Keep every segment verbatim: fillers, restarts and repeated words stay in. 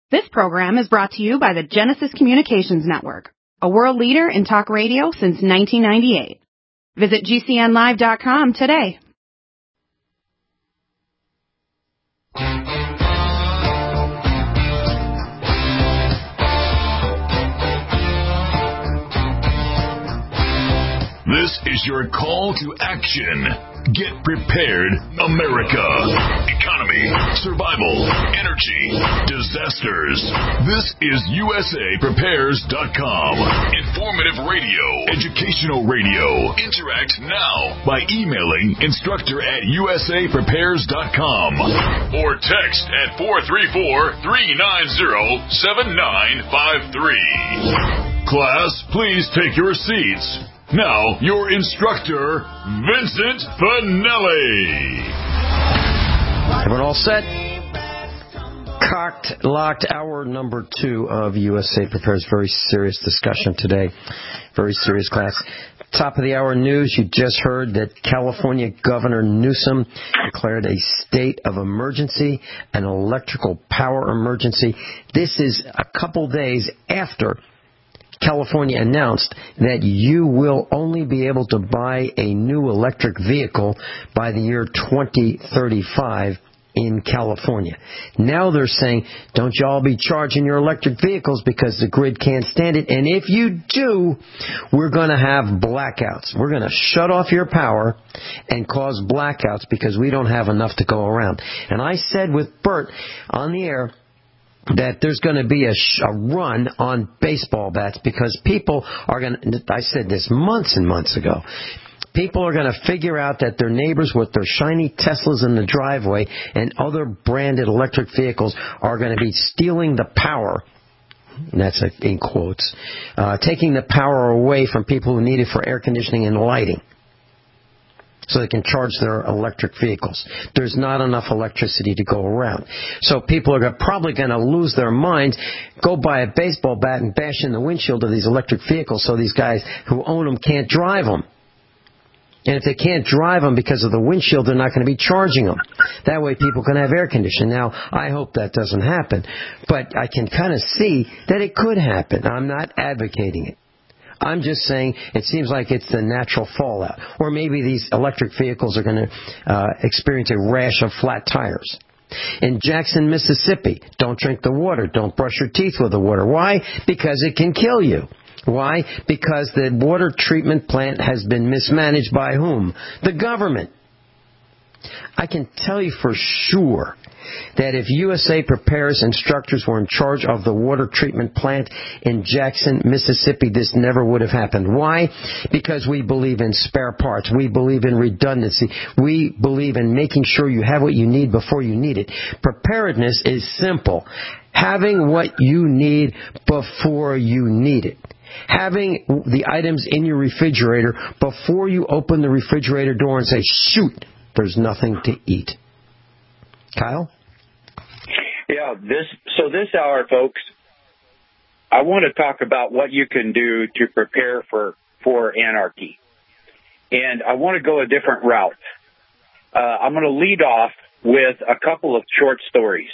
This program is brought to you by the Genesis Communications Network, a world leader in talk radio since nineteen ninety-eight. Visit G C N live dot com today. This is your call to action. Get prepared, America. Economy, survival, energy, disasters. This is U S A Prepares dot com. Informative radio, educational radio. Interact now by emailing instructor at U S A Prepares dot com or text at four three four, three nine zero, seven nine five three. Class, please take your seats. Now, your instructor, Vincent Finelli. Everyone all set? Cocked, locked, hour number two of U S A Prepares. Very serious discussion today. Very serious class. Top of the hour news, you just heard that California Governor Newsom declared a state of emergency, an electrical power emergency. This is a couple days after California announced that you will only be able to buy a new electric vehicle by the year twenty thirty-five in California. Now they're saying, don't y'all be charging your electric vehicles because the grid can't stand it. And if you do, we're going to have blackouts. We're going to shut off your power and cause blackouts because we don't have enough to go around. And I said with Bert on the air that there's going to be a, sh- a run on baseball bats because people are going to, I said this months and months ago, people are going to figure out that their neighbors with their shiny Teslas in the driveway and other branded electric vehicles are going to be stealing the power, and that's in quotes, uh, taking the power away from people who need it for air conditioning and lighting, so they can charge their electric vehicles. There's not enough electricity to go around. So people are probably going to lose their minds, go buy a baseball bat and bash in the windshield of these electric vehicles so these guys who own them can't drive them. And if they can't drive them because of the windshield, they're not going to be charging them. That way people can have air conditioning. Now, I hope that doesn't happen. But I can kind of see that it could happen. I'm not advocating it. I'm just saying it seems like it's the natural fallout. Or maybe these electric vehicles are going to uh, experience a rash of flat tires. In Jackson, Mississippi, don't drink the water. Don't brush your teeth with the water. Why? Because it can kill you. Why? Because the water treatment plant has been mismanaged by whom? The government. I can tell you for sure that if U S A Prepares instructors were in charge of the water treatment plant in Jackson, Mississippi, this never would have happened. Why? Because we believe in spare parts. We believe in redundancy. We believe in making sure you have what you need before you need it. Preparedness is simple. Having what you need before you need it. Having the items in your refrigerator before you open the refrigerator door and say, shoot, there's nothing to eat. Kyle? Yeah, this so this hour, folks, I want to talk about what you can do to prepare for, for anarchy. And I want to go a different route. Uh, I'm going to lead off with a couple of short stories.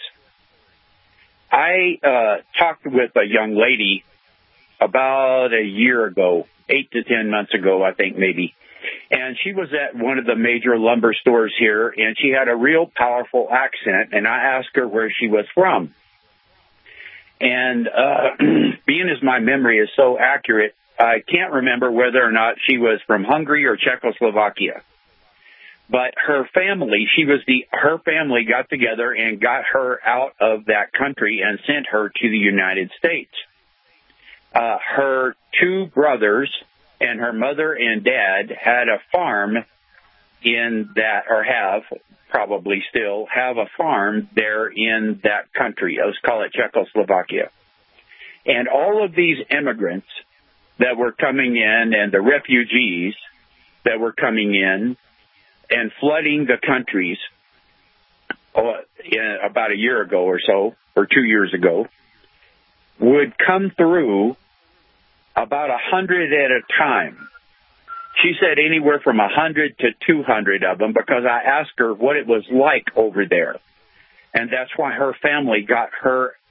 I uh, talked with a young lady about a year ago, eight to ten months ago, I think maybe. And she was at one of the major lumber stores here, and she had a real powerful accent, and I asked her where she was from. And uh, being as my memory is so accurate, I can't remember whether or not she was from Hungary or Czechoslovakia. But her family, she was the, her family got together and got her out of that country and sent her to the United States. Uh, her two brothers and her mother and dad had a farm in that, or have, probably still, have a farm there in that country. Let's call it Czechoslovakia. And all of these immigrants that were coming in and the refugees that were coming in and flooding the countries uh, in about a year ago or so, or two years ago, would come through about a hundred at a time. She said anywhere from a hundred to two hundred of them because I asked her what it was like over there. And that's why her family got her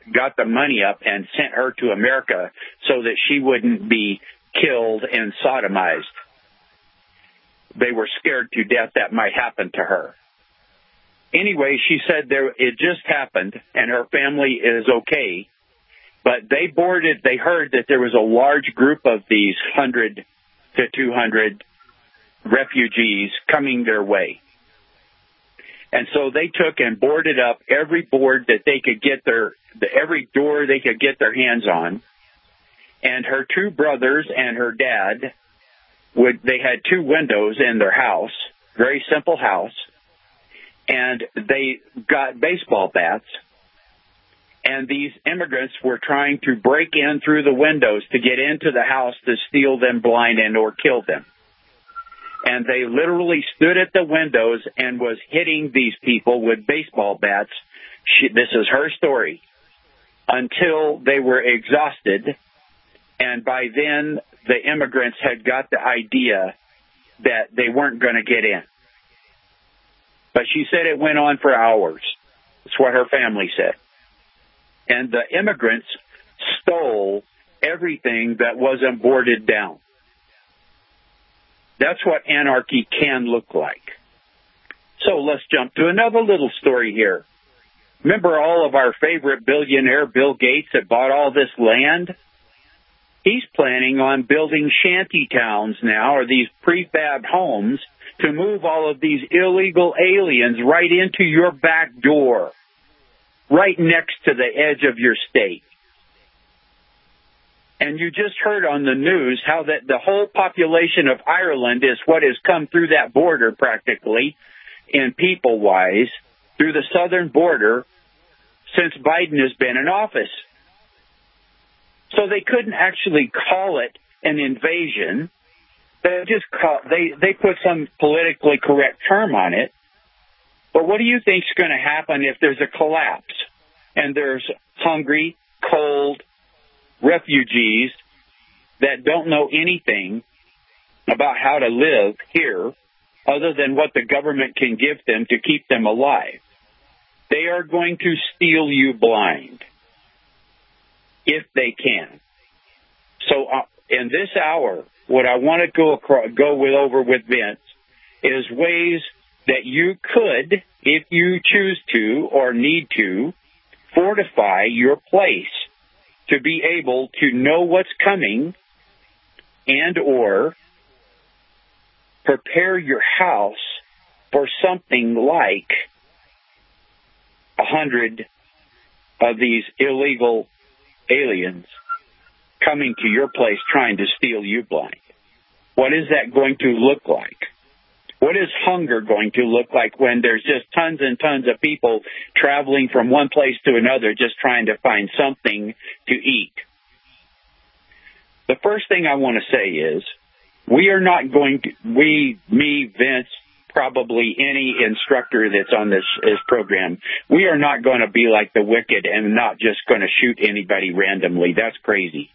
got the money up and sent her to America so that she wouldn't be killed and sodomized. They were scared to death that might happen to her. Anyway, she said there it just happened, and her family is okay. But they boarded, they heard that there was a large group of these one hundred to two hundred refugees coming their way. And so they took and boarded up every board that they could get their, the, every door they could get their hands on. And her two brothers and her dad, would they had two windows in their house, very simple house, and they got baseball bats. And these immigrants were trying to break in through the windows to get into the house to steal them blind and or kill them. And they literally stood at the windows and was hitting these people with baseball bats. She, this is her story. Until they were exhausted. And by then, the immigrants had got the idea that they weren't going to get in. But she said it went on for hours. That's what her family said. And the immigrants stole everything that wasn't boarded down. That's what anarchy can look like. So let's jump to another little story here. Remember all of our favorite billionaire Bill Gates that bought all this land? He's planning on building shanty towns now, or these prefab homes, to move all of these illegal aliens right into your back door, right next to the edge of your state. And you just heard on the news how that the whole population of Ireland is what has come through that border practically, in people-wise, through the southern border since Biden has been in office. So they couldn't actually call it an invasion. They just call, they, they put some politically correct term on it. But what do you think is going to happen if there's a collapse and there's hungry, cold refugees that don't know anything about how to live here other than what the government can give them to keep them alive? They are going to steal you blind if they can. So uh, in this hour, what I want to go across, go with over with Vince is ways that you could, if you choose to or need to, fortify your place to be able to know what's coming and or prepare your house for something like a hundred of these illegal aliens coming to your place trying to steal you blind. What is that going to look like? What is hunger going to look like when there's just tons and tons of people traveling from one place to another just trying to find something to eat? The first thing I want to say is we are not going to, we, me, Vince, probably any instructor that's on this, this program, we are not going to be like the wicked and not just going to shoot anybody randomly. That's crazy.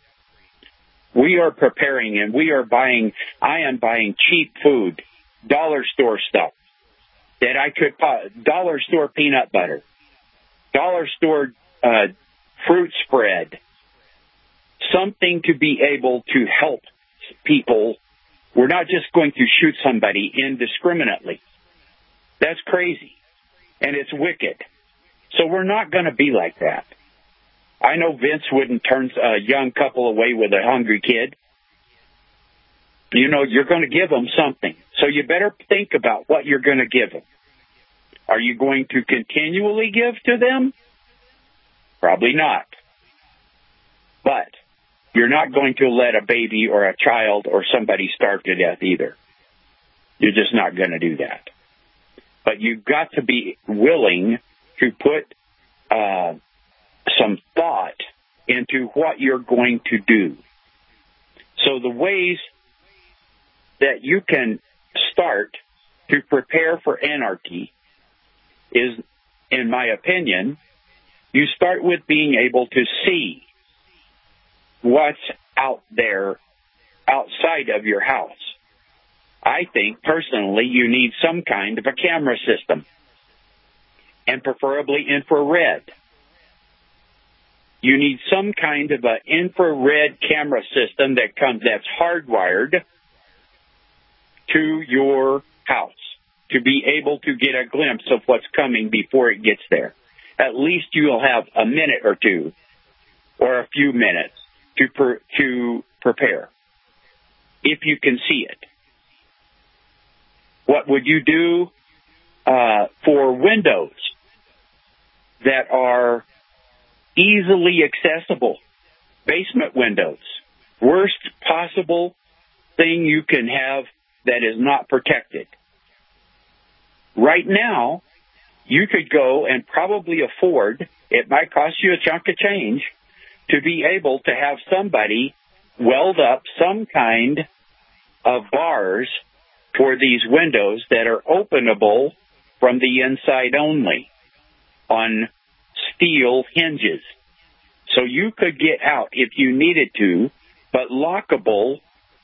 We are preparing and we are buying, I am buying cheap food, dollar store stuff that I could buy, dollar store peanut butter, dollar store uh, fruit spread, something to be able to help people. We're not just going to shoot somebody indiscriminately. That's crazy, and it's wicked. So we're not going to be like that. I know Vince wouldn't turn a young couple away with a hungry kid. You know, you're going to give them something. So you better think about what you're going to give them. Are you going to continually give to them? Probably not. But you're not going to let a baby or a child or somebody starve to death either. You're just not going to do that. But you've got to be willing to put uh, some thought into what you're going to do. So the ways that you can start to prepare for anarchy is, in my opinion, you start with being able to see what's out there outside of your house. I think, personally, you need some kind of a camera system, and preferably infrared. You need some kind of an infrared camera system that comes that's hardwired to your house to be able to get a glimpse of what's coming before it gets there. At least you'll have a minute or two or a few minutes to per, to prepare, if you can see it. What would you do uh, for windows that are easily accessible? Basement windows. Worst possible thing you can have that is not protected. Right now, you could go and probably afford, it might cost you a chunk of change, to be able to have somebody weld up some kind of bars for these windows that are openable from the inside only on steel hinges. So you could get out if you needed to, but lockable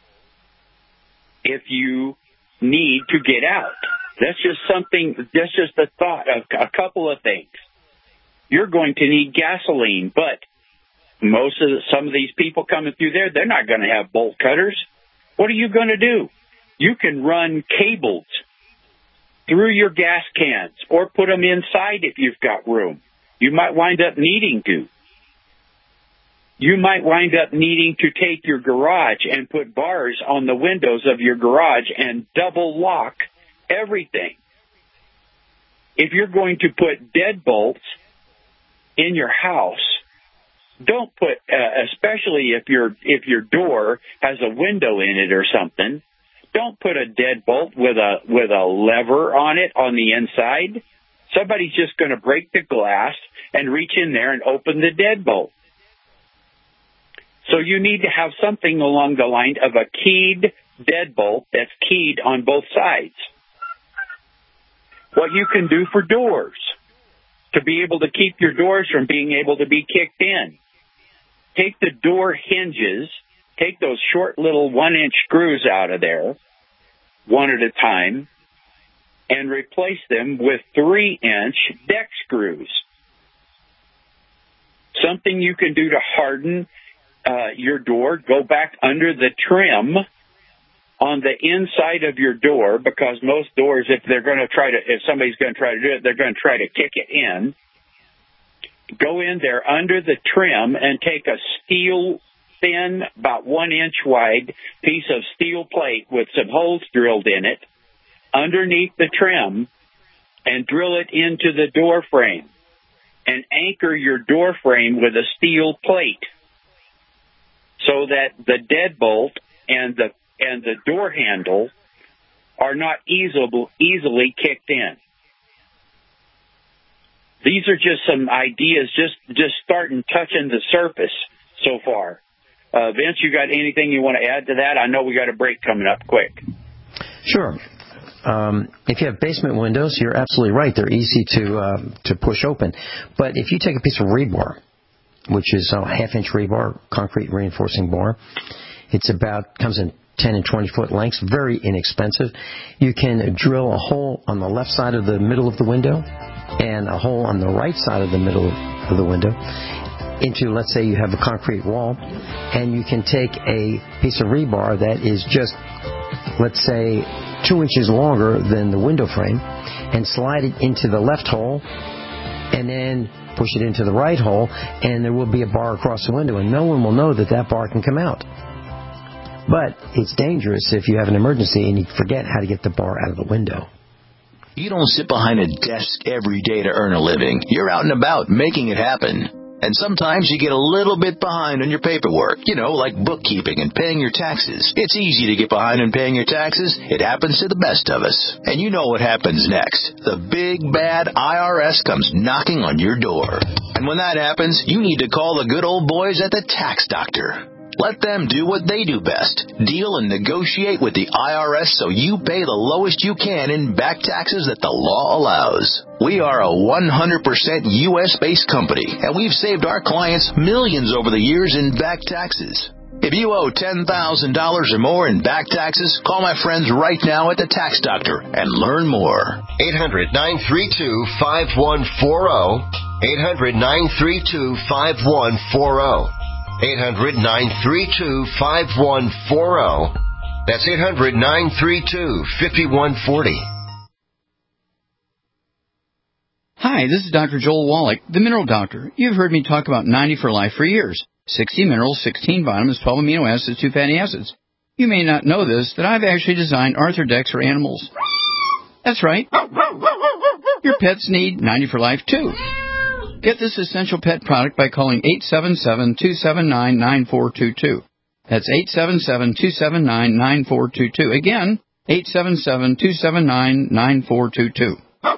if you need to get out. That's just something, that's just a thought of a couple of things. You're going to need gasoline, but most of the, some of these people coming through there, they're not going to have bolt cutters. What are you going to do? You can run cables through your gas cans or put them inside if you've got room. You might wind up needing to. You might wind up needing to take your garage and put bars on the windows of your garage and double lock everything. If you're going to put deadbolts in your house, don't put, uh, especially if your if your door has a window in it or something, don't put a deadbolt with a with a lever on it on the inside. Somebody's just going to break the glass and reach in there and open the deadbolt. So you need to have something along the line of a keyed deadbolt that's keyed on both sides. What you can do for doors to be able to keep your doors from being able to be kicked in. Take the door hinges, take those short little one-inch screws out of there, one at a time, and replace them with three-inch deck screws. Something you can do to harden uh, your door, go back under the trim on the inside of your door, because most doors, if they're going to try to, if somebody's going to try to do it, they're going to try to kick it in. Go in there under the trim and take a steel, thin, about one inch wide piece of steel plate with some holes drilled in it underneath the trim and drill it into the door frame and anchor your door frame with a steel plate so that the deadbolt and the and the door handle are not easily easily kicked in. These are just some ideas, just just starting touching the surface so far. Uh, Vince, you got anything you want to add to that? I know we got a break coming up quick. Sure. Um, if you have basement windows, you're absolutely right. They're easy to uh, to push open. But if you take a piece of rebar, which is a half-inch rebar, concrete reinforcing bar, it's about comes in ten and twenty foot lengths, very inexpensive. You can drill a hole on the left side of the middle of the window and a hole on the right side of the middle of the window into, let's say you have a concrete wall, and you can take a piece of rebar that is just, let's say, two inches longer than the window frame and slide it into the left hole and then push it into the right hole, and there will be a bar across the window, and no one will know that that bar can come out. But it's dangerous if you have an emergency and you forget how to get the bar out of the window. You don't sit behind a desk every day to earn a living. You're out and about making it happen. And sometimes you get a little bit behind on your paperwork, you know, like bookkeeping and paying your taxes. It's easy to get behind on paying your taxes. It happens to the best of us. And you know what happens next. The big, bad I R S comes knocking on your door. And when that happens, you need to call the good old boys at the Tax Doctor. Let them do what they do best. Deal and negotiate with the I R S so you pay the lowest you can in back taxes that the law allows. We are a one hundred percent U S-based company, and we've saved our clients millions over the years in back taxes. If you owe ten thousand dollars or more in back taxes, call my friends right now at the Tax Doctor and learn more. eight hundred, nine three two, five one four zero. eight hundred, nine three two, five one four zero. eight hundred, nine three two, five one four zero. That's eight hundred, nine three two, five one four zero. Hi, this is Doctor Joel Wallach, the Mineral Doctor. You've heard me talk about ninety for Life for years. sixty minerals, sixteen vitamins, twelve amino acids, two fatty acids. You may not know this, that I've actually designed Arthrodex for animals. That's right. Your pets need ninety for Life, too. Get this essential pet product by calling eight seven seven, two seven nine, nine four two two. That's eight seven seven, two seven nine, nine four two two. Again, eight seven seven, two seven nine, nine four two two.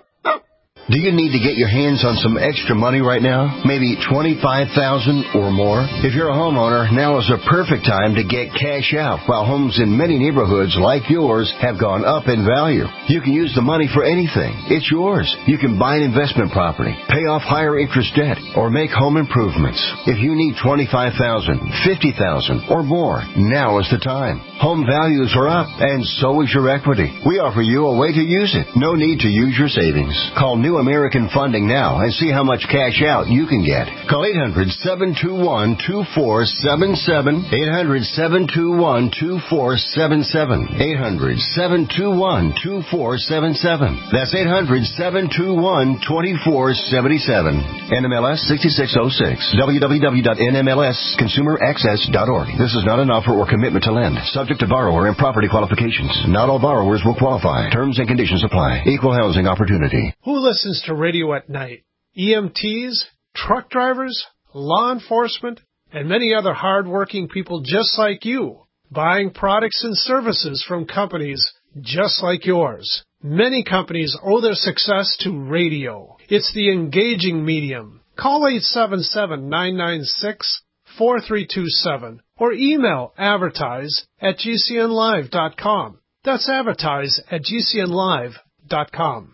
Do you need to get your hands on some extra money right now? Maybe twenty-five thousand dollars or more? If you're a homeowner, now is a perfect time to get cash out while homes in many neighborhoods like yours have gone up in value. You can use the money for anything. It's yours. You can buy an investment property, pay off higher interest debt, or make home improvements. If you need twenty-five thousand dollars, fifty thousand dollars, or more, now is the time. Home values are up, and so is your equity. We offer you a way to use it. No need to use your savings. Call New American Funding now and see how much cash out you can get. Call eight hundred, seven two one, two four seven seven, eight hundred, seven two one, two four seven seven, eight hundred, seven two one, two four seven seven. That's eight hundred, seven two one, two four seven seven. N M L S sixty-six oh six. w w w dot n m l s consumer access dot org. This is not an offer or commitment to lend. Subject to borrower and property qualifications. Not all borrowers will qualify. Terms and conditions apply. Equal housing opportunity. Who listens to radio at night? E M Ts, truck drivers, law enforcement, and many other hard-working people just like you, buying products and services from companies just like yours. Many companies owe their success to radio. It's the engaging medium. Call eight seven seven, nine nine six, four three two seven or email advertise at g c n live dot com. That's advertise at g c n live dot com.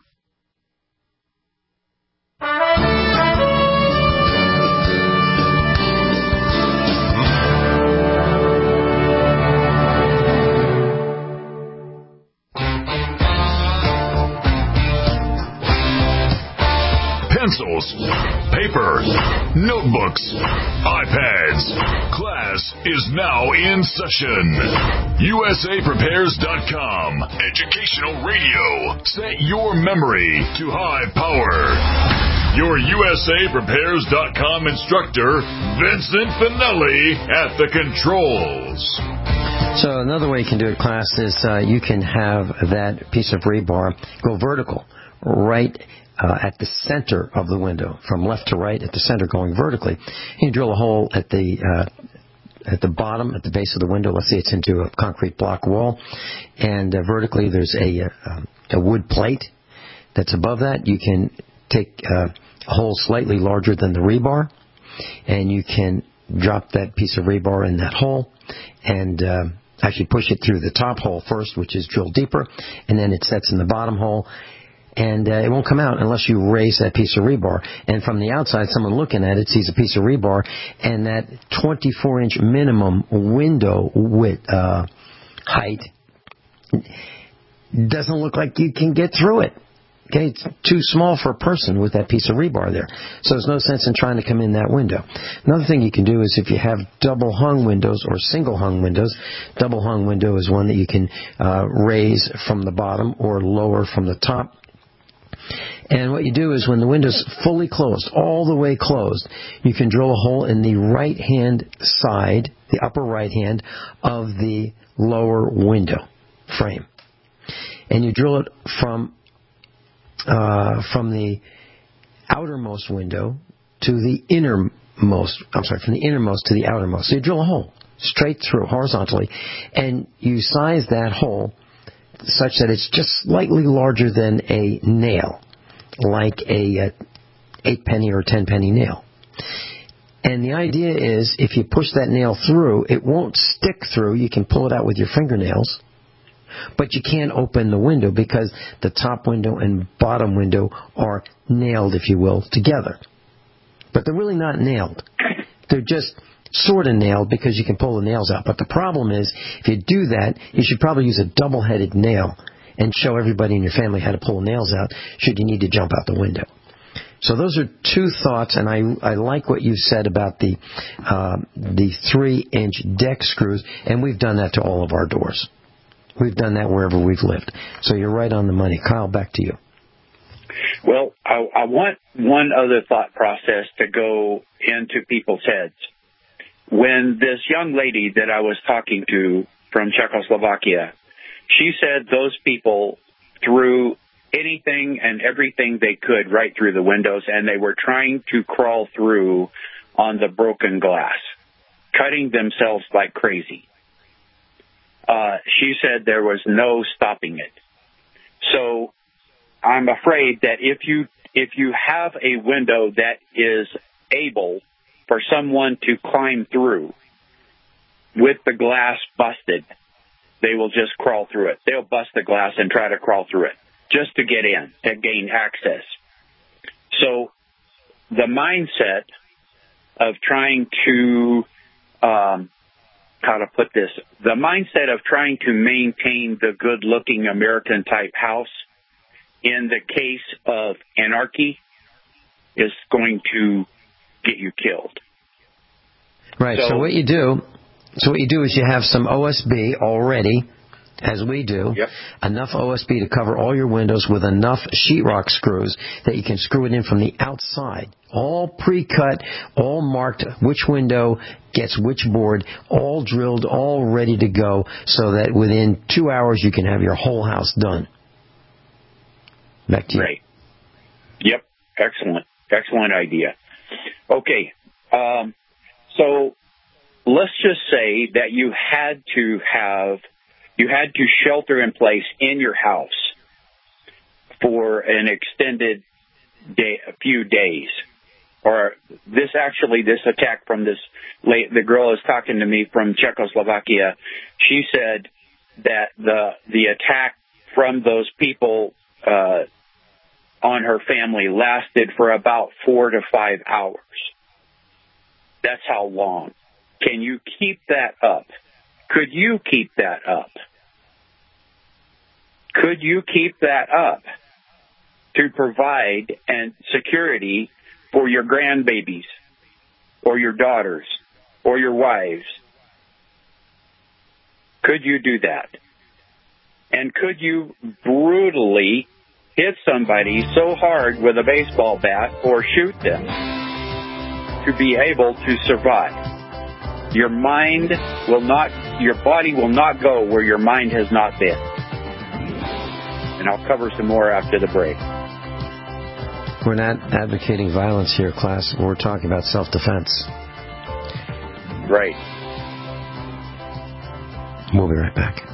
Pencils, paper, notebooks, iPads. Class is now in session. U S A Prepares dot com. Educational radio. Set your memory to high power. Your U S A Prepares dot com instructor, Vincent Finelli, at the controls. So another way you can do it, class, is uh, you can have that piece of rebar go vertical right uh, at the center of the window, from left to right at the center, going vertically. You drill a hole at the uh, at the bottom, at the base of the window. Let's say it's into a concrete block wall, and uh, vertically there's a, uh, a wood plate that's above that. You can take uh, a hole slightly larger than the rebar, and you can drop that piece of rebar in that hole and uh, actually push it through the top hole first, which is drilled deeper, and then it sets in the bottom hole. And uh, it won't come out unless you raise that piece of rebar. And from the outside, someone looking at it sees a piece of rebar, and that twenty-four inch minimum window width, uh, height doesn't look like you can get through it. Okay, it's too small for a person with that piece of rebar there. So there's no sense in trying to come in that window. Another thing you can do is if you have double hung windows or single hung windows, double hung window is one that you can uh, raise from the bottom or lower from the top. And what you do is when the window's fully closed, all the way closed, you can drill a hole in the right-hand side, the upper right-hand of the lower window frame. And you drill it from uh, from the outermost window to the innermost, I'm sorry, from the innermost to the outermost. So you drill a hole straight through horizontally, and you size that hole such that it's just slightly larger than a nail, like a, a eight penny or ten penny nail. And the idea is if you push that nail through, it won't stick through. You can pull it out with your fingernails, but you can't open the window because the top window and bottom window are nailed, if you will, together. But they're really not nailed. They're just sort of nailed because you can pull the nails out. But the problem is, if you do that, you should probably use a double-headed nail and show everybody in your family how to pull the nails out should you need to jump out the window. So those are two thoughts, and I I like what you said about the uh, the three-inch deck screws, and we've done that to all of our doors. We've done that wherever we've lived. So you're right on the money. Kyle, back to you. Well, I, I want one other thought process to go into people's heads. When this young lady that I was talking to from Czechoslovakia, she said those people threw anything and everything they could right through the windows, and they were trying to crawl through on the broken glass, cutting themselves like crazy. Uh, she said there was no stopping it. So I'm afraid that if you if you have a window that is able for someone to climb through with the glass busted, they will just crawl through it. They'll bust the glass and try to crawl through it just to get in, to gain access. So the mindset of trying to, um, how to put this, the mindset of trying to maintain the good-looking American-type house in the case of anarchy is going to get you killed. Right. So, so what you do, so what you do is you have some O S B already, as we do, yep. enough O S B to cover all your windows with enough sheetrock screws that you can screw it in from the outside. All pre-cut, all marked which window gets which board, all drilled, all ready to go, so that within two hours you can have your whole house done. Back to you. Great. Yep. Excellent. Excellent idea. Okay. Um, so let's just say that you had to have, you had to shelter in place in your house for an extended day, a few days. Or this actually, this attack from this late, the girl is talking to me from Czechoslovakia. She said that the, the attack from those people, uh, on her family lasted for about four to five hours. That's how long. Can you keep that up? Could you keep that up? Could you keep that up to provide and security for your grandbabies or your daughters or your wives? Could you do that? And could you brutally hit somebody so hard with a baseball bat or shoot them to be able to survive? Your mind will not, your body will not go where your mind has not been. And I'll cover some more after the break. We're not advocating violence here, class. We're talking about self-defense. Right. We'll be right back.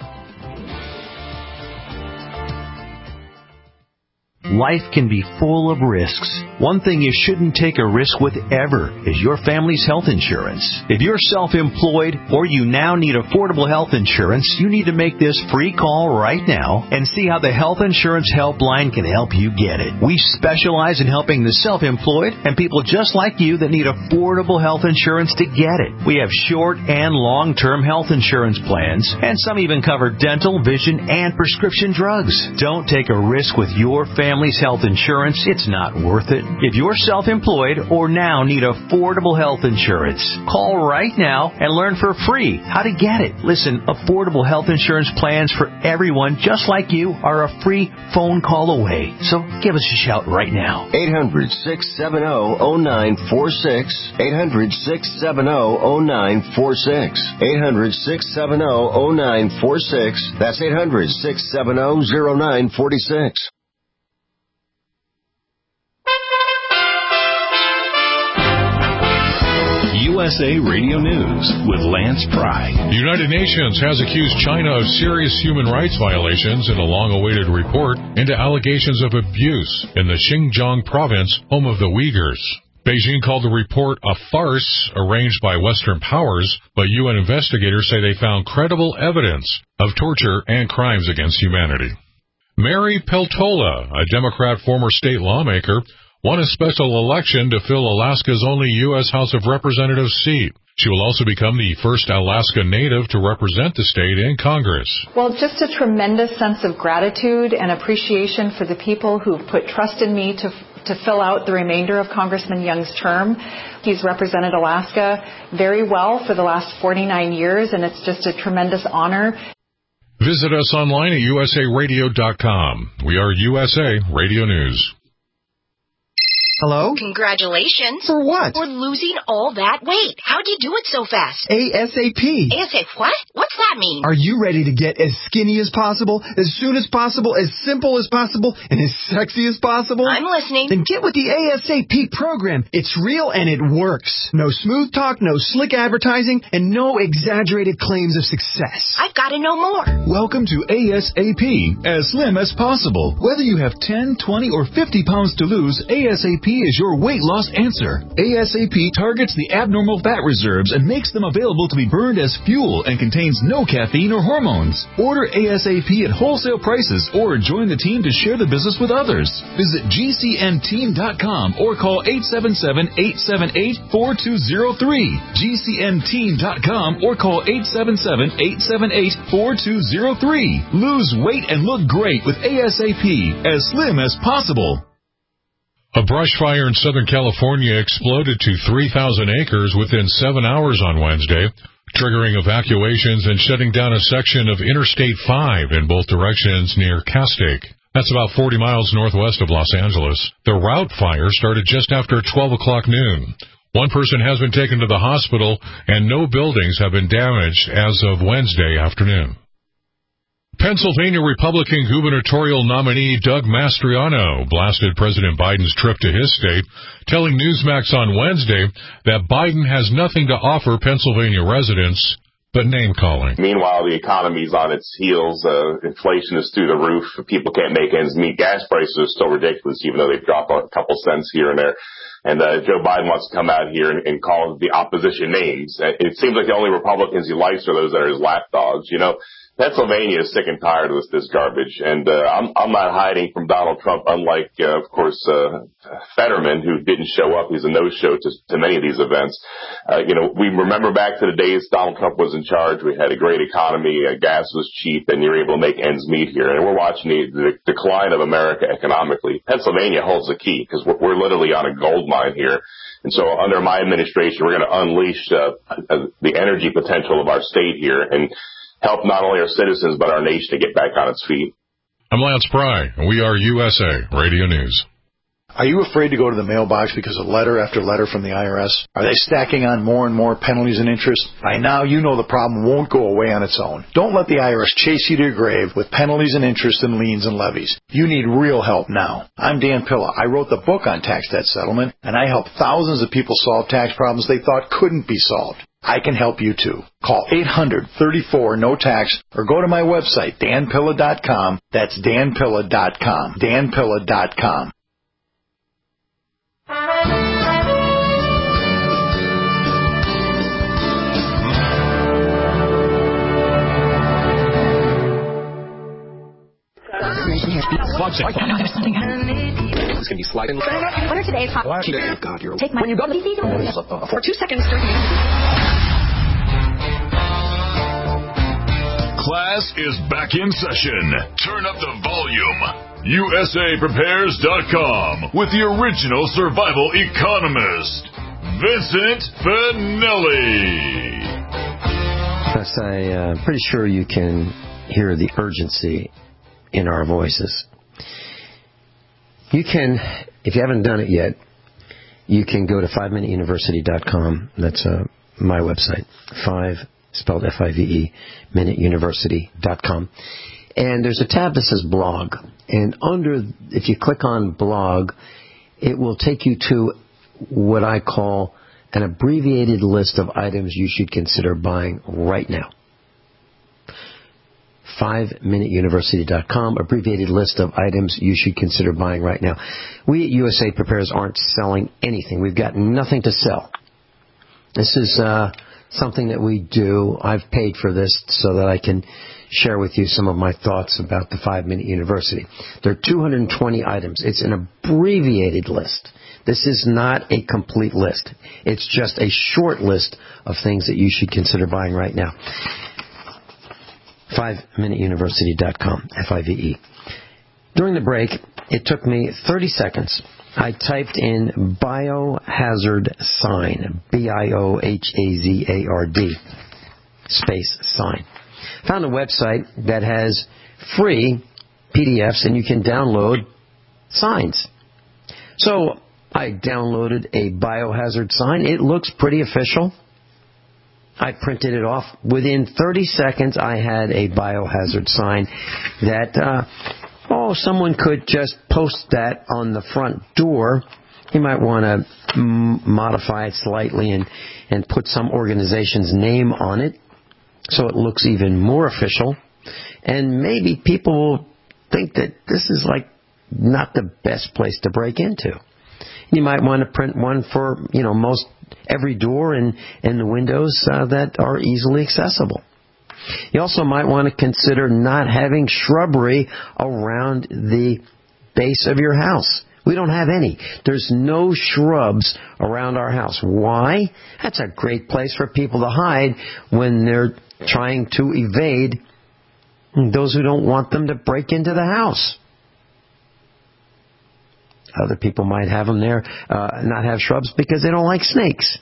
Life can be full of risks. One thing you shouldn't take a risk with ever is your family's health insurance. If you're self-employed or you now need affordable health insurance, you need to make this free call right now and see how the Health Insurance Helpline can help you get it. We specialize in helping the self-employed and people just like you that need affordable health insurance to get it. We have short and long-term health insurance plans, and some even cover dental, vision, and prescription drugs. Don't take a risk with your family health insurance. It's not worth it. If you're self-employed or now need affordable health insurance, call right now and learn for free how to get it. Listen, affordable health insurance plans for everyone just like you are a free phone call away. So give us a shout right now. eight hundred, six seven zero, zero nine four six. eight hundred, six seven zero, zero nine four six. eight hundred, six seven zero, zero nine four six. That's eight hundred, six seven zero, zero nine four six. U S A Radio News with Lance Pry. The United Nations has accused China of serious human rights violations in a long-awaited report into allegations of abuse in the Xinjiang province, home of the Uyghurs. Beijing called the report a farce arranged by Western powers, but U N investigators say they found credible evidence of torture and crimes against humanity. Mary Peltola, a Democrat former state lawmaker, won a special election to fill Alaska's only U S House of Representatives seat. She will also become the first Alaska native to represent the state in Congress. Well, just a tremendous sense of gratitude and appreciation for the people who've put trust in me to to fill out the remainder of Congressman Young's term. He's represented Alaska very well for the last forty-nine years, and it's just a tremendous honor. Visit us online at U S A radio dot com. We are U S A Radio News. Hello? Congratulations. For what? For losing all that weight. How'd you do it so fast? ASAP. ASAP what? What's that mean? Are you ready to get as skinny as possible, as soon as possible, as simple as possible, and as sexy as possible? I'm listening. Then get with the ASAP program. It's real and it works. No smooth talk, no slick advertising, and no exaggerated claims of success. I've got to know more. Welcome to ASAP, as slim as possible. Whether you have ten, twenty, or fifty pounds to lose, ASAP is your weight loss answer. ASAP targets the abnormal fat reserves and makes them available to be burned as fuel and contains no caffeine or hormones. Order ASAP at wholesale prices or join the team to share the business with others. Visit G C N team dot com or call eight seven seven, eight seven eight, four two zero three. G C N team dot com or call eight seven seven, eight seven eight, four two zero three. Lose weight and look great with ASAP, as slim as possible. A brush fire in Southern California exploded to three thousand acres within seven hours on Wednesday, triggering evacuations and shutting down a section of Interstate five in both directions near Castaic. That's about forty miles northwest of Los Angeles. The route fire started just after twelve o'clock noon. One person has been taken to the hospital, and no buildings have been damaged as of Wednesday afternoon. Pennsylvania Republican gubernatorial nominee Doug Mastriano blasted President Biden's trip to his state, telling Newsmax on Wednesday that Biden has nothing to offer Pennsylvania residents but name-calling. Meanwhile, the economy's on its heels. Uh, inflation is through the roof. People can't make ends meet. Gas prices are still ridiculous, even though they've dropped a couple cents here and there. And uh, Joe Biden wants to come out here and, and call the opposition names. It seems like the only Republicans he likes are those that are his lapdogs. You know, Pennsylvania is sick and tired of this, this garbage, and uh, I'm, I'm not hiding from Donald Trump, unlike, uh, of course, uh, Fetterman, who didn't show up. He's a no-show to, to many of these events. Uh, you know, we remember back to the days Donald Trump was in charge. We had a great economy, uh, gas was cheap, and you were able to make ends meet here. And we're watching the, the decline of America economically. Pennsylvania holds the key, because we're, we're literally on a gold mine here. And so under my administration, we're going to unleash uh, the energy potential of our state here and help not only our citizens, but our nation to get back on its feet. I'm Lance Pry, and we are U S A Radio News. Are you afraid to go to the mailbox because of letter after letter from the I R S? Are they stacking on more and more penalties and interest? By now, you know the problem won't go away on its own. Don't let the I R S chase you to your grave with penalties and interest and liens and levies. You need real help now. I'm Dan Pilla. I wrote the book on tax debt settlement, and I help thousands of people solve tax problems they thought couldn't be solved. I can help you too. Call eight hundred, thirty-four, no tax or go to my website, dan pilla dot com. That's dan pilla dot com. dan pilla dot com. Watch it. Oh, no, there's something happening. This can be sliding. What are today's hot? Watch it. Oh, God, you're... Take my... When you go to the... For two seconds. Class is back in session. Turn up the volume. U S A prepares dot com with the original survival economist, Vincent Finelli. Yes, I'm uh, pretty sure you can hear the urgency in our voices. You can, if you haven't done it yet, you can go to five minute university dot com. That's uh, my website. Five, spelled F I V E, minute university dot com. And there's a tab that says blog. And under, if you click on blog, it will take you to what I call an abbreviated list of items you should consider buying right now. five minute university dot com, abbreviated list of items you should consider buying right now. We at U S A Prepares aren't selling anything. We've got nothing to sell. This is uh, something that we do. I've paid for this so that I can share with you some of my thoughts about the five minute University. There are two hundred twenty items. It's an abbreviated list. This is not a complete list. It's just a short list of things that you should consider buying right now. five minute university dot com, F I V E. During the break, it took me thirty seconds I typed in biohazard sign, B I O H A Z A R D, space sign. Found a website that has free P D Fs and you can download signs. So I downloaded a biohazard sign. It looks pretty official. I printed it off. Within thirty seconds, I had a biohazard sign that, uh, oh, someone could just post that on the front door. You might want to m- modify it slightly and, and put some organization's name on it so it looks even more official. And maybe people will think that this is like not the best place to break into. You might want to print one for, you know, most every door and, and the windows uh, that are easily accessible. You also might want to consider not having shrubbery around the base of your house. We don't have any. There's no shrubs around our house. Why? That's a great place for people to hide when they're trying to evade those who don't want them to break into the house. Other people might have them there, uh, not have shrubs because they don't like snakes.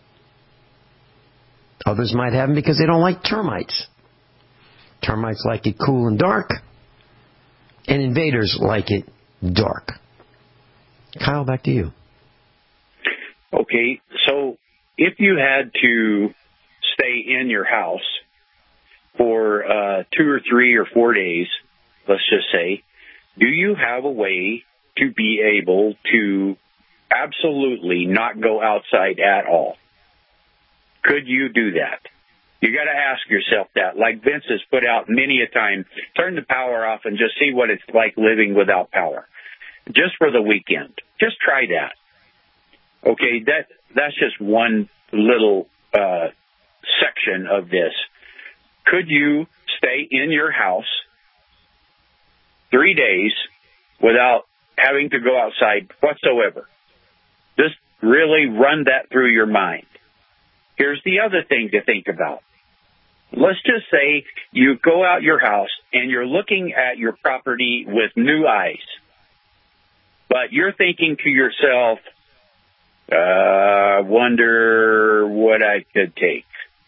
Others might have them because they don't like termites. Termites like it cool and dark, and invaders like it dark. Kyle, back to you. Okay, so if you had to stay in your house for uh, two or three or four days, let's just say, do you have a way to be able to absolutely not go outside at all? Could you do that? You got to ask yourself that. Like Vince has put out many a time, turn the power off and just see what it's like living without power. Just for the weekend. Just try that. Okay, that that's just one little uh, section of this. Could you stay in your house three days without having to go outside whatsoever? Just really run that through your mind. Here's the other thing to think about. Let's just say you go out your house and you're looking at your property with new eyes. But you're thinking to yourself, uh, I wonder what I could take.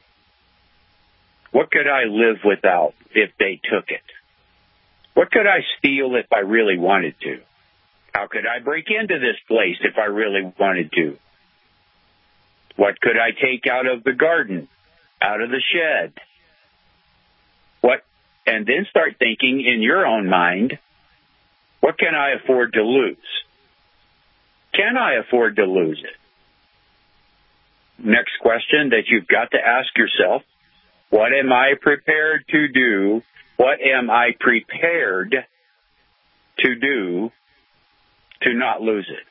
What could I live without if they took it? What could I steal if I really wanted to? How could I break into this place if I really wanted to? What could I take out of the garden, out of the shed? What? And then start thinking in your own mind, what can I afford to lose? Can I afford to lose it? Next question that you've got to ask yourself, what am I prepared to do? What am I prepared to do to not lose it?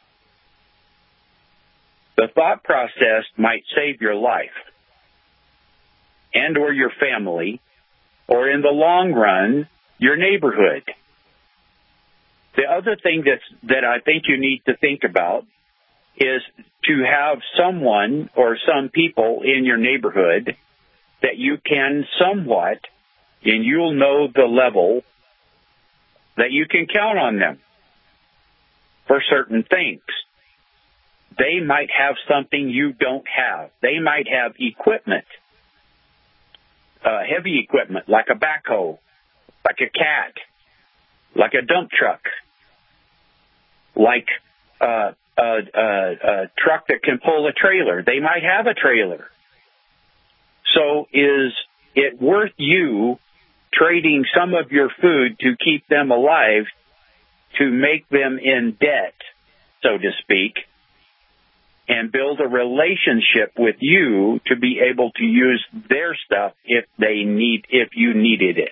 The thought process might save your life and or your family, or in the long run, your neighborhood. The other thing that's, that I think you need to think about is to have someone or some people in your neighborhood that you can somewhat, and you'll know the level, that you can count on them for certain things. They might have something you don't have. They might have equipment, uh, heavy equipment, like a backhoe, like a cat, like a dump truck, like uh, a, a, a truck that can pull a trailer. They might have a trailer. So is it worth you trading some of your food to keep them alive to make them in debt, so to speak, and build a relationship with you to be able to use their stuff if they need, if you needed it?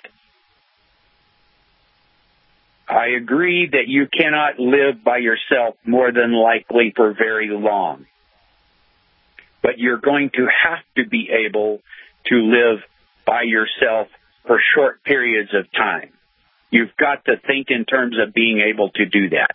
I agree that you cannot live by yourself more than likely for very long. But you're going to have to be able to live by yourself for short periods of time. You've got to think in terms of being able to do that.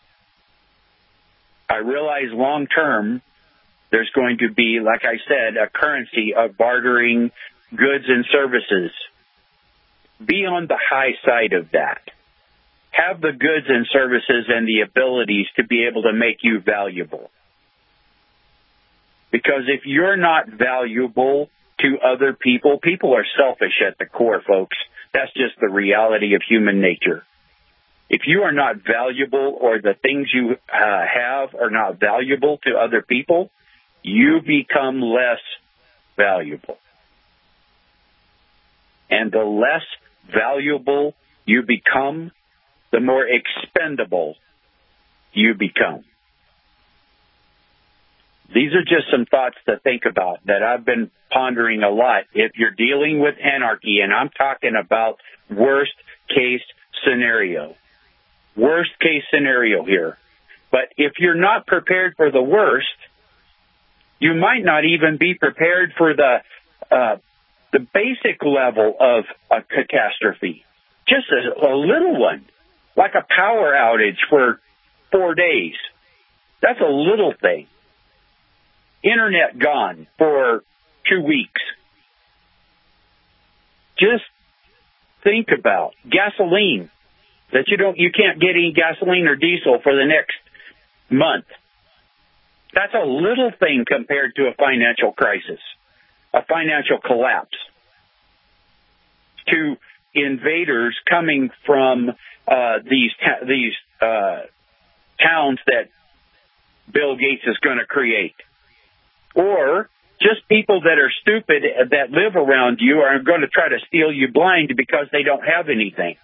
I realize long term, there's going to be, like I said, a currency of bartering goods and services. Be on the high side of that. have the goods and services and the abilities to be able to make you valuable. Because if you're not valuable to other people, people are selfish at the core, folks. That's just the reality of human nature. If you are not valuable, or the things you uh, have are not valuable to other people, you become less valuable. And the less valuable you become, the more expendable you become. These are just some thoughts to think about that I've been pondering a lot. If you're dealing with anarchy, and I'm talking about worst case scenario, worst case scenario here. But if you're not prepared for the worst, you might not even be prepared for the uh, the basic level of a catastrophe. Just a, a little one, like a power outage for four days. That's a little thing. Internet gone for two weeks. Just think about gasoline, that you don't, you can't get any gasoline or diesel for the next month. That's a little thing compared to a financial crisis, a financial collapse. To invaders coming from uh, these ta- these uh, towns that Bill Gates is going to create. Or just people that are stupid that live around you are going to try to steal you blind because they don't have anything.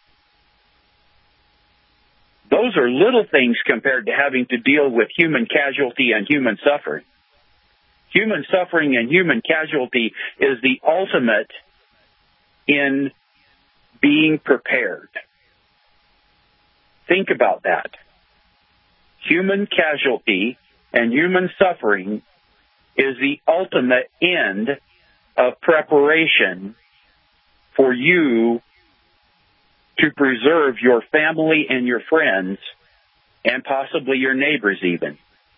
Those are little things compared to having to deal with human casualty and human suffering. Human suffering and human casualty is the ultimate in being prepared. Think about that. Human casualty and human suffering is the ultimate end of preparation for you to preserve your family and your friends and possibly your neighbors even.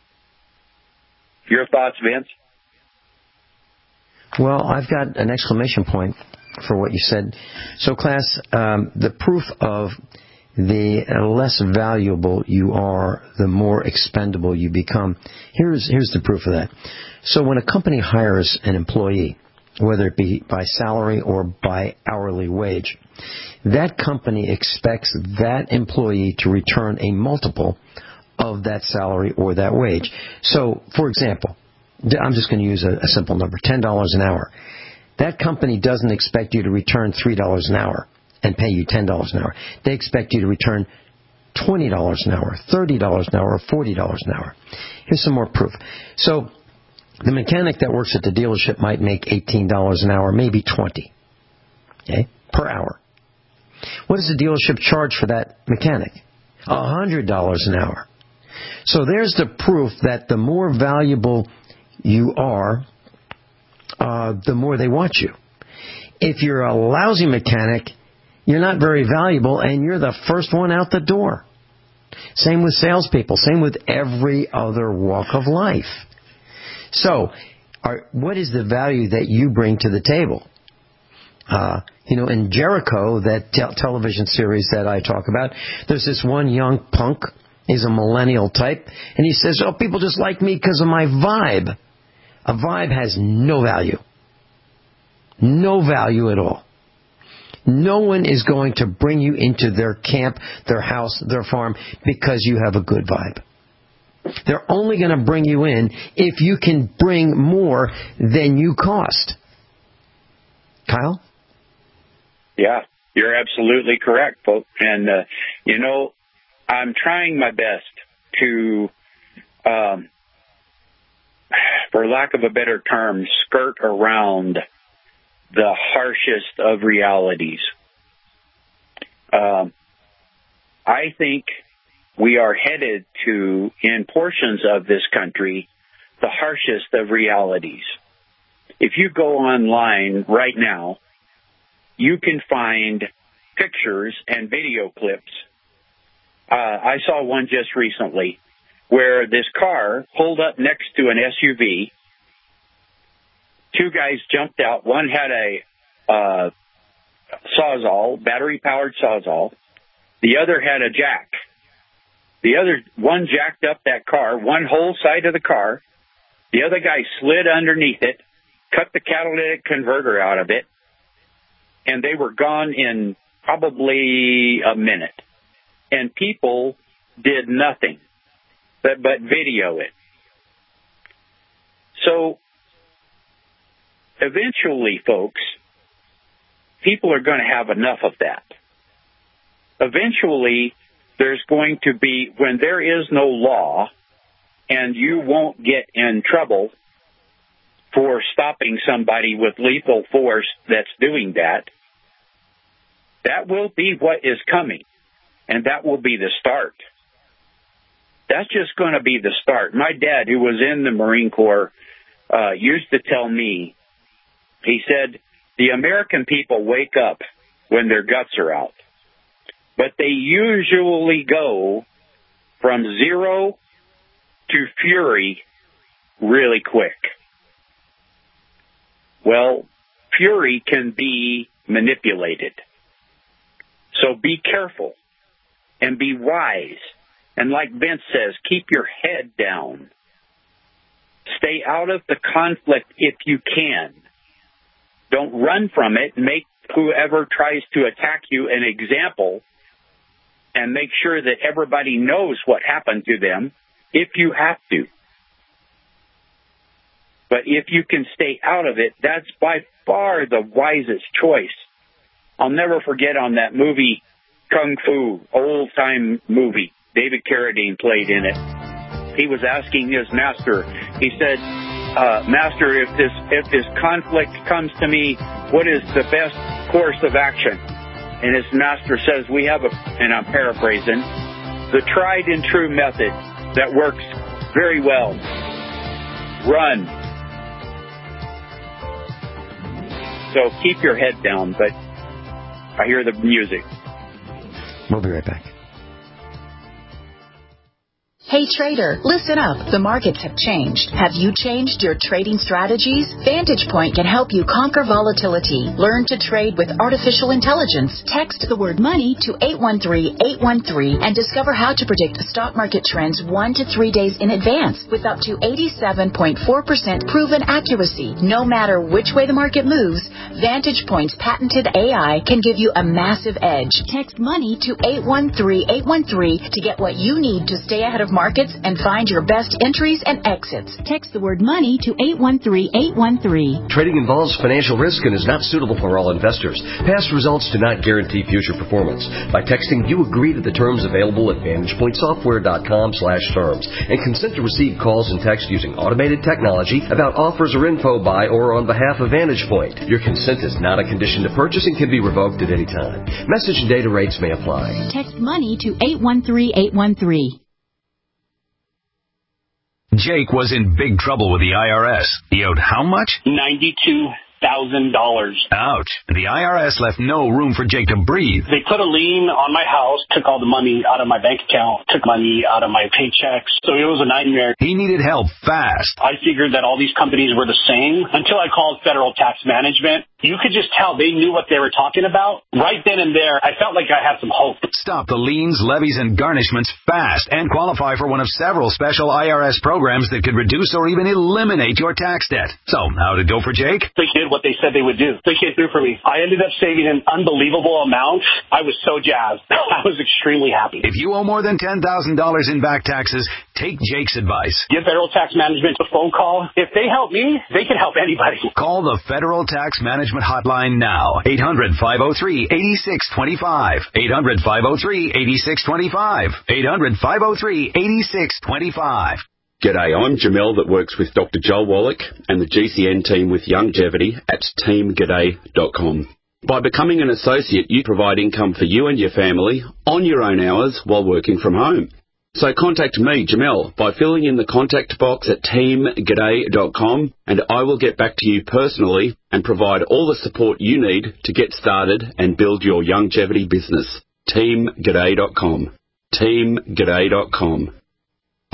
Your thoughts, Vince? Well, I've got an exclamation point for what you said. So, class, um, the proof of the less valuable you are, the more expendable you become. Here's here's the proof of that. So when a company hires an employee, whether it be by salary or by hourly wage, that company expects that employee to return a multiple of that salary or that wage. So, for example, I'm just going to use a, a simple number, ten dollars an hour. That company doesn't expect you to return three dollars an hour and pay you ten dollars an hour. They expect you to return twenty dollars an hour, thirty dollars an hour, or forty dollars an hour. Here's some more proof. So the mechanic that works at the dealership might make eighteen dollars an hour, maybe twenty dollars, okay, per hour. What does the dealership charge for that mechanic? one hundred dollars an hour. So there's the proof that the more valuable you are, uh, the more they want you. If you're a lousy mechanic, you're not very valuable, and you're the first one out the door. Same with salespeople. Same with every other walk of life. So, are, what is the value that you bring to the table? Uh, you know, in Jericho, that te- television series that I talk about, there's this one young punk. He's a millennial type, and he says, oh, people just like me because of my vibe. A vibe has no value. No value at all. No one is going to bring you into their camp, their house, their farm because you have a good vibe. They're only going to bring you in if you can bring more than you cost. Kyle? Yeah, you're absolutely correct, folks. And, uh, you know, I'm trying my best to, um, for lack of a better term, skirt around the harshest of realities. Um, I think we are headed to, in portions of this country, the harshest of realities. If you go online right now, you can find pictures and video clips. Uh, I saw one just recently where this car pulled up next to an S U V. Two guys jumped out. One had a uh, Sawzall, battery-powered Sawzall, The other had a jack. The other one jacked up that car, one whole side of the car. The other guy slid underneath it, cut the catalytic converter out of it, and they were gone in probably a minute. And people did nothing but, but video it. So eventually, folks, people are going to have enough of that. Eventually, there's going to be, when there is no law, and you won't get in trouble for stopping somebody with lethal force that's doing that, that will be what is coming, and that will be the start. That's just going to be the start. My dad, who was in the Marine Corps, uh, used to tell me, he said, the American people wake up when their guts are out, but they usually go from zero to fury really quick. Well, fury can be manipulated. So be careful and be wise. And like Vince says, keep your head down. Stay out of the conflict if you can. Don't run from it. Make whoever tries to attack you an example, and make sure that everybody knows what happened to them if you have to. But if you can stay out of it, that's by far the wisest choice. I'll never forget on that movie, Kung Fu, old-time movie. David Carradine played in it. He was asking his master, he said, uh, Master, if this if this conflict comes to me, what is the best course of action? And his master says, we have a, and I'm paraphrasing, the tried and true method that works very well. Run. So keep your head down, but I hear the music. We'll be right back. Hey trader, listen up. The markets have changed. Have you changed your trading strategies? Vantage Point can help you conquer volatility. Learn to trade with artificial intelligence. Text the word money to eight one three, eight one three and discover how to predict stock market trends one to three days in advance with up to eighty-seven point four percent proven accuracy. No matter which way the market moves, Vantage Point's patented A I can give you a massive edge. Text money to eight one three, eight one three to get what you need to stay ahead of markets and find your best entries and exits. Text the word money to eight one three, eight one three. Trading involves financial risk and is not suitable for all investors. Past results do not guarantee future performance. By texting, you agree to the terms available at vantage point software dot com slash terms and consent to receive calls and text using automated technology about offers or info by or on behalf of Vantage Point. Your consent is not a condition to purchase and can be revoked at any time. Message and data rates may apply. Text money to eight one three, eight one three. Jake was in big trouble with the I R S. He owed how much? ninety-two thousand dollars. Ouch. The I R S left no room for Jake to breathe. They put a lien on my house, took all the money out of my bank account, took money out of my paychecks. So it was a nightmare. He needed help fast. I figured that all these companies were the same until I called Federal Tax Management. You could just tell they knew what they were talking about. Right then and there, I felt like I had some hope. Stop the liens, levies, and garnishments fast and qualify for one of several special I R S programs that could reduce or even eliminate your tax debt. So, how'd it go for Jake? They did what they said they would do. They came through for me. I ended up saving an unbelievable amount. I was so jazzed. I was extremely happy. If you owe more than ten thousand dollars in back taxes, take Jake's advice. Give Federal Tax Management a phone call. If they help me, they can help anybody. Call the Federal Tax Management Hotline now. eight hundred, five oh three, eight six two five. eight hundred, five oh three, eight six two five. eight hundred, five oh three, eight six two five. G'day, I'm Jamel that works with Doctor Joel Wallach and the G C N team with Longevity at team g'day dot com. By becoming an associate, you provide income for you and your family on your own hours while working from home. So contact me, Jamel, by filling in the contact box at team g'day dot com, and I will get back to you personally and provide all the support you need to get started and build your longevity business. team g'day dot com. team g'day dot com.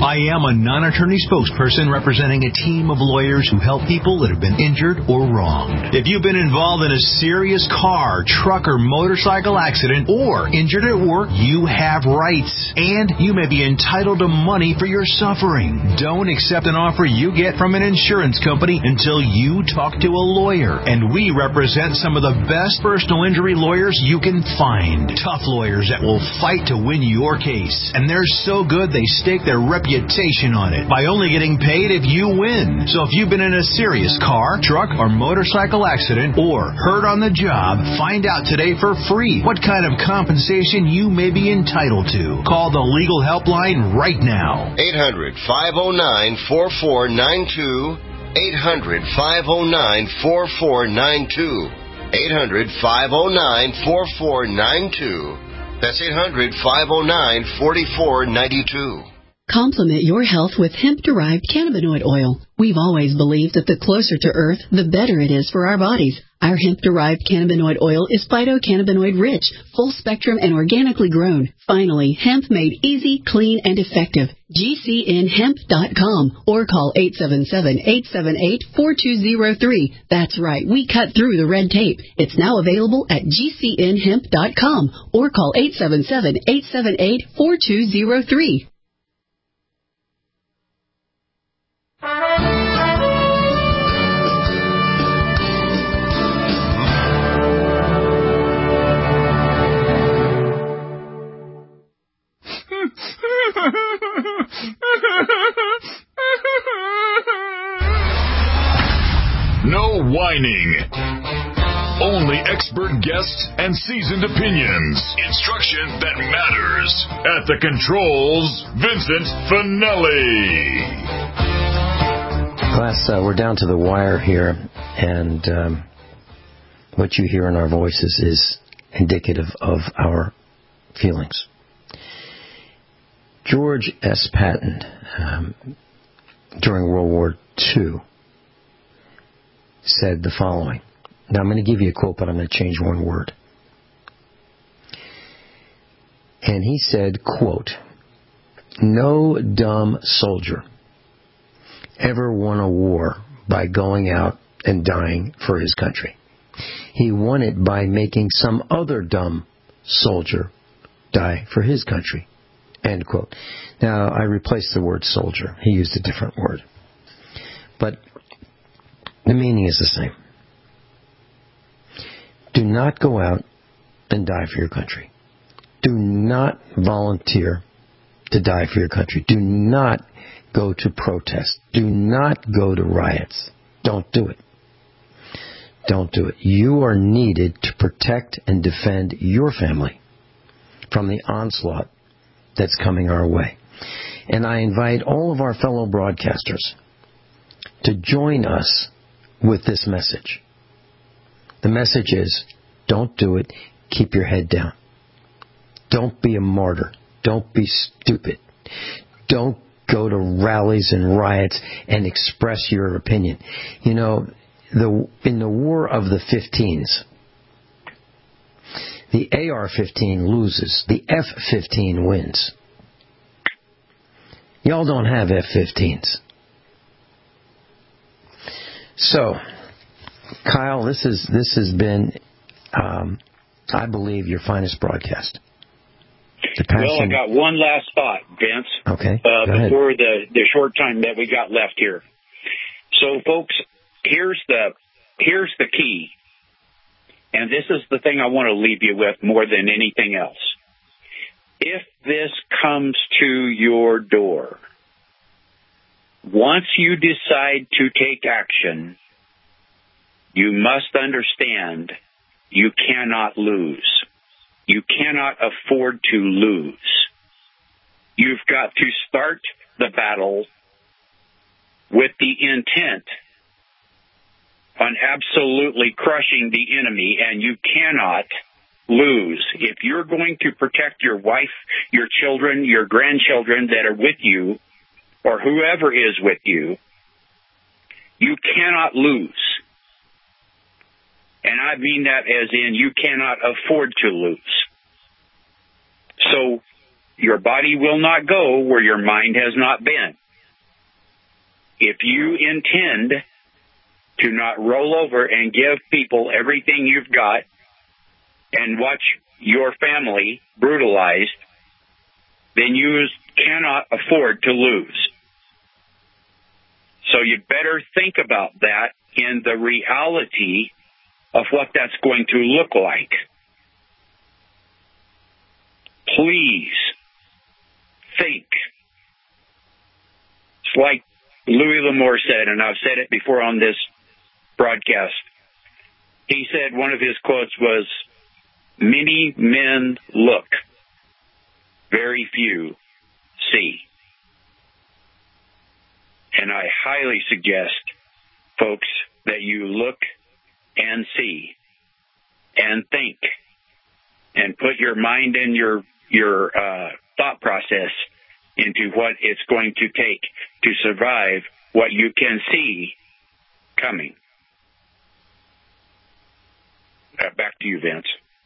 I am a non-attorney spokesperson representing a team of lawyers who help people that have been injured or wronged. If you've been involved in a serious car, truck, or motorcycle accident or injured at work, you have rights, and you may be entitled to money for your suffering. Don't accept an offer you get from an insurance company until you talk to a lawyer, and we represent some of the best personal injury lawyers you can find. Tough lawyers that will fight to win your case, and they're so good they stake their reputation on it by only getting paid if you win. So if you've been in a serious car, truck, or motorcycle accident or hurt on the job, find out today for free what kind of compensation you may be entitled to. Call the legal helpline right now. eight hundred, five oh nine, four four nine two. eight hundred, five oh nine, four four nine two. eight hundred, five oh nine, four four nine two. That's eight hundred, five oh nine, four four nine two. Complement your health with hemp-derived cannabinoid oil. We've always believed that the closer to Earth, the better it is for our bodies. Our hemp-derived cannabinoid oil is phytocannabinoid rich, full spectrum, and organically grown. Finally, hemp made easy, clean, and effective. G C N hemp dot com or call eight seven seven, eight seven eight, four two zero three. That's right, we cut through the red tape. It's now available at G C N hemp dot com or call eight seven seven, eight seven eight, four two zero three. No whining. Only expert guests and seasoned opinions. Instruction that matters. At the controls, Vincent Finelli. Class, uh, we're down to the wire here, and um, what you hear in our voices is indicative of our feelings. George S. Patton, um, during World War Two, said the following. Now, I'm going to give you a quote, but I'm going to change one word. And he said, quote, "No dumb soldier ever won a war by going out and dying for his country. He won it by making some other dumb soldier die for his country." End quote. Now, I replaced the word soldier. He used a different word. But the meaning is the same. Do not go out and die for your country. Do not volunteer to die for your country. Do not go to protest. Do not go to riots. Don't do it. Don't do it. You are needed to protect and defend your family from the onslaught that's coming our way. And I invite all of our fellow broadcasters to join us with this message. The message is, don't do it. Keep your head down. Don't be a martyr. Don't be stupid. Don't go to rallies and riots and express your opinion. You know, the in the War of the fifteens, the A R fifteen loses. The F fifteen wins. Y'all don't have F fifteens. So, Kyle, this is this has been, um, I believe, your finest broadcast. Well, I got one last thought, Vince. Okay. Uh, go ahead. before the the short time that we got left here. So, folks, here's the here's the key, and this is the thing I want to leave you with more than anything else. If this comes to your door, once you decide to take action, you must understand you cannot lose. You cannot afford to lose. You've got to start the battle with the intent on absolutely crushing the enemy, and you cannot lose. If you're going to protect your wife, your children, your grandchildren that are with you, or whoever is with you, you cannot lose. And I mean that as in you cannot afford to lose. So your body will not go where your mind has not been. If you intend to not roll over and give people everything you've got and watch your family brutalized, then you cannot afford to lose. So you better think about that in the reality of what that's going to look like. Please think. It's like Louis L'Amour said, and I've said it before on this broadcast. He said one of his quotes was, "Many men look, very few see." And I highly suggest, folks, that you look and see and think and put your mind and your your uh, thought process into what it's going to take to survive what you can see coming. Uh, back to you, Vince.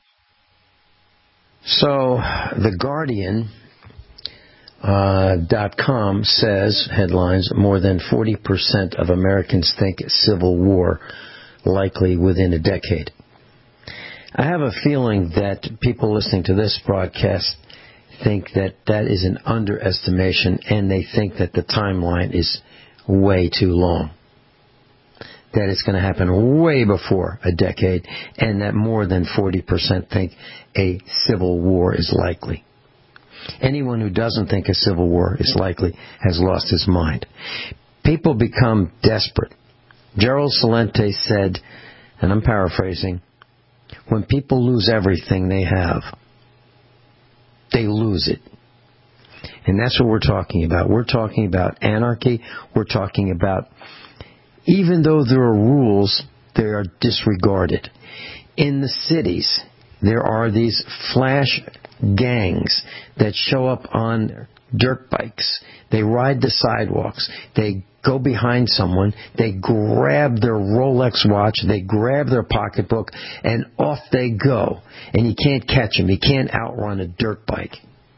So, The Guardian uh, dot com says, headlines, more than forty percent of Americans think civil war likely within a decade. I have a feeling that people listening to this broadcast think that that is an underestimation, and they think that the timeline is way too long. That it's going to happen way before a decade, and that more than forty percent think a civil war is likely. Anyone who doesn't think a civil war is likely has lost his mind. People become desperate. Gerald Celente said, and I'm paraphrasing, when people lose everything they have, they lose it. And that's what we're talking about. We're talking about anarchy. We're talking about, even though there are rules, they are disregarded. In the cities, there are these flash gangs that show up on dirt bikes. They ride the sidewalks. They go behind someone. They grab their Rolex watch. They grab their pocketbook, and off they go. And you can't catch them. You can't outrun a dirt bike.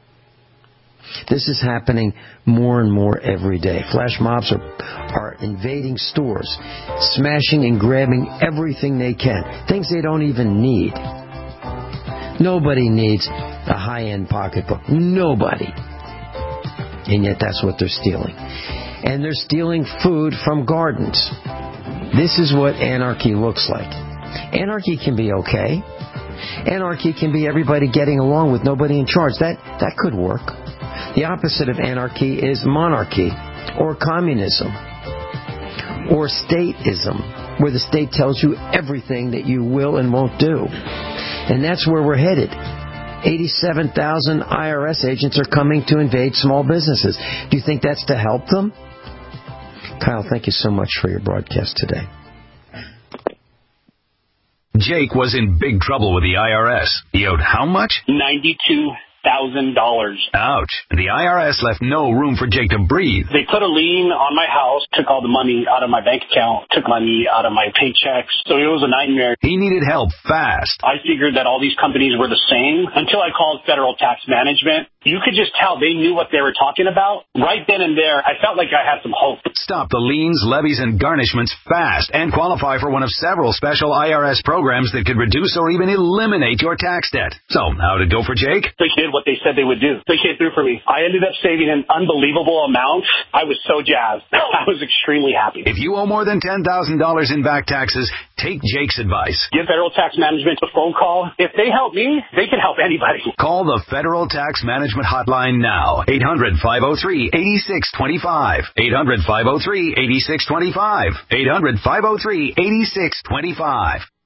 This is happening more and more every day. Flash mobs are, are invading stores, smashing and grabbing everything they can, things they don't even need. Nobody needs a high-end pocketbook. Nobody. And yet that's what they're stealing. And they're stealing food from gardens. This is what anarchy looks like. Anarchy can be okay. Anarchy can be everybody getting along with nobody in charge. That, that could work. The opposite of anarchy is monarchy or communism or stateism, where the state tells you everything that you will and won't do. And that's where we're headed. eighty-seven thousand I R S agents are coming to invade small businesses. Do you think that's to help them? Kyle, thank you so much for your broadcast today. Jake was in big trouble with the I R S. He owed how much? ninety-two thousand dollars. Ouch. The I R S left no room for Jake to breathe. They put a lien on my house, took all the money out of my bank account, took money out of my paychecks. So it was a nightmare. He needed help fast. I figured that all these companies were the same until I called Federal Tax Management. You could just tell they knew what they were talking about. Right then and there, I felt like I had some hope. Stop the liens, levies, and garnishments fast and qualify for one of several special I R S programs that could reduce or even eliminate your tax debt. So, how did it go for Jake? They did what they said they would do. They came through for me. I ended up saving an unbelievable amount. I was so jazzed. I was extremely happy. If you owe more than ten thousand dollars in back taxes, take Jake's advice. Give Federal Tax Management a phone call. If they help me, they can help anybody. Call the Federal Tax Management Hotline now. eight hundred, five oh three, eight six two five. eight hundred, five oh three, eight six two five. eight hundred, five oh three, eight six two five.